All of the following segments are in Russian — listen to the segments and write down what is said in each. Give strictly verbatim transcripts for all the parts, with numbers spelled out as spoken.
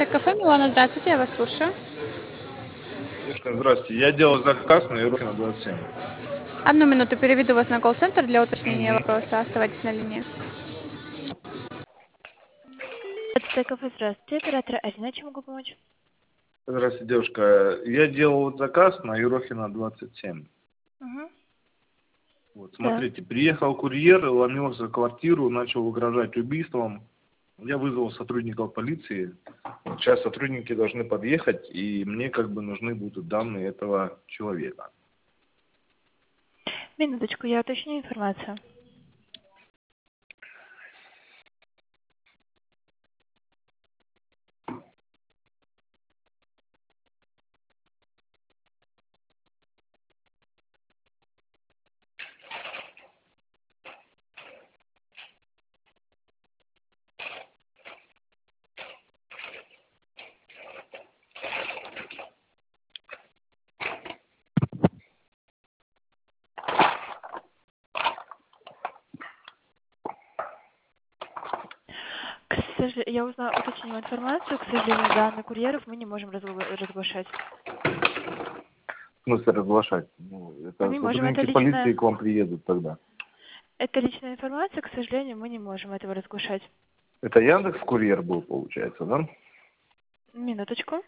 Кафе Милана, здравствуйте, я вас слушаю. Девушка, здравствуйте. Я делал заказ на Ерохина двадцать семь. Одну минуту переведу вас на колл-центр для уточнения Мгм. вопроса. Оставайтесь на линии. Это кафе, здравствуйте. Оператор Арина, чем могу помочь? Здравствуйте, девушка. Я делал вот заказ на Ерохина двадцать семь. Угу. Вот, Да. смотрите, приехал курьер, ломился в квартиру, начал угрожать убийством. Я вызвал сотрудников полиции. Вот сейчас сотрудники должны подъехать, и мне как бы нужны будут данные этого человека. Минуточку, я уточню информацию. К сожалению, я узнала, уточнила информацию. К сожалению, данных курьеров мы не можем разгла- разглашать. В смысле разглашать? Ну, Мы это не можем, это сотрудники полиции личная, к вам приедут тогда. это личная информация, к сожалению, мы не можем этого разглашать. Это Яндекс.Курьер был, получается, да? Минуточку.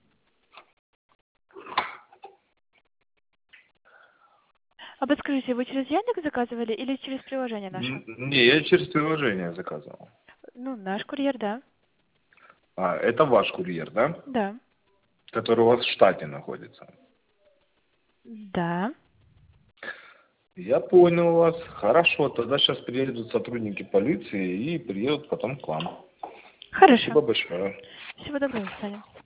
А подскажите, вы через Яндекс заказывали или через приложение наше? Н- Не, я через приложение заказывал. Ну, наш курьер, да. А, это ваш курьер, да? Да. Который у вас в штате находится. Да. Я понял вас. Хорошо, тогда сейчас приедут сотрудники полиции и приедут потом к вам. Хорошо. Спасибо большое. Всего доброго, до свидания.